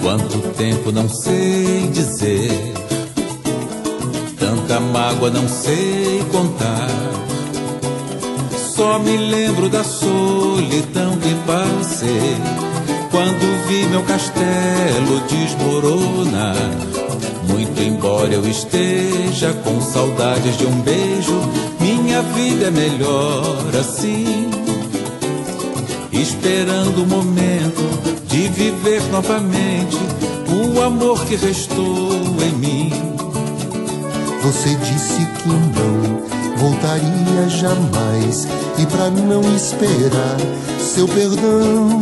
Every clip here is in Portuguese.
Quanto tempo não sei dizer, tanta mágoa não sei contar. Só me lembro da solidão que passei quando vi meu castelo desmoronar. Muito embora eu esteja com saudades de um beijo, minha vida é melhor assim, esperando o momento de viver novamente o amor que restou em mim. Você disse que não voltaria jamais, e pra não esperar seu perdão,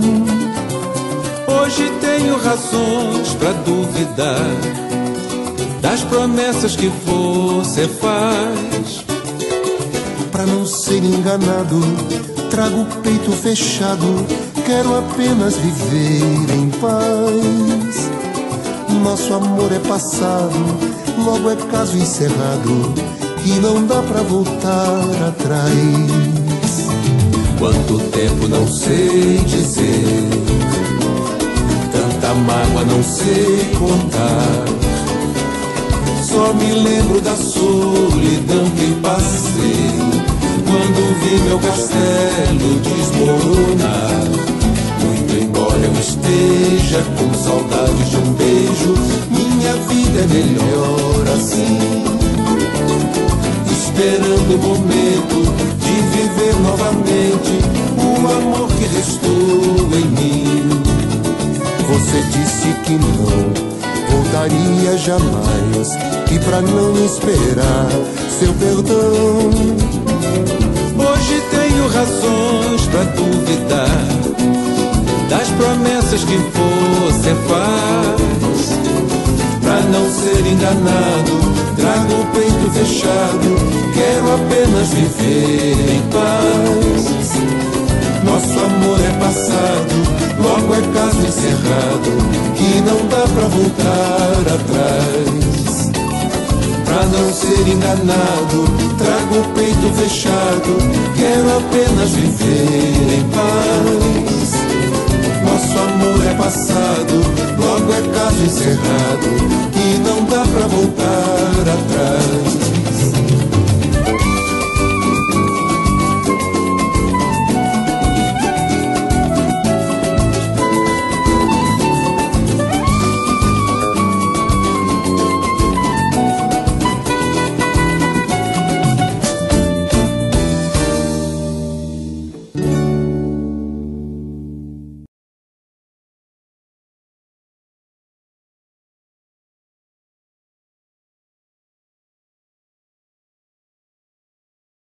hoje tenho razões pra duvidar das promessas que você faz. Pra não ser enganado, trago o peito fechado, quero apenas viver em paz. Nosso amor é passado, logo é caso encerrado, e não dá pra voltar atrás. Quanto tempo não sei dizer, tanta mágoa não sei contar. Só me lembro da solidão que passei quando vi meu castelo desmoronar. Muito embora eu esteja com saudades de um beijo, minha vida é melhor assim, esperando o momento de viver novamente o amor que restou em mim. Você disse que não voltaria jamais, e pra não esperar seu perdão, hoje tenho razões pra duvidar das promessas que você faz. Pra não ser enganado, trago o peito fechado, quero apenas viver em paz. Nosso amor é passado, logo é caso encerrado, que não dá pra voltar atrás. Pra não ser enganado, trago o peito fechado, quero apenas viver em paz. Nosso amor é passado, logo é caso encerrado,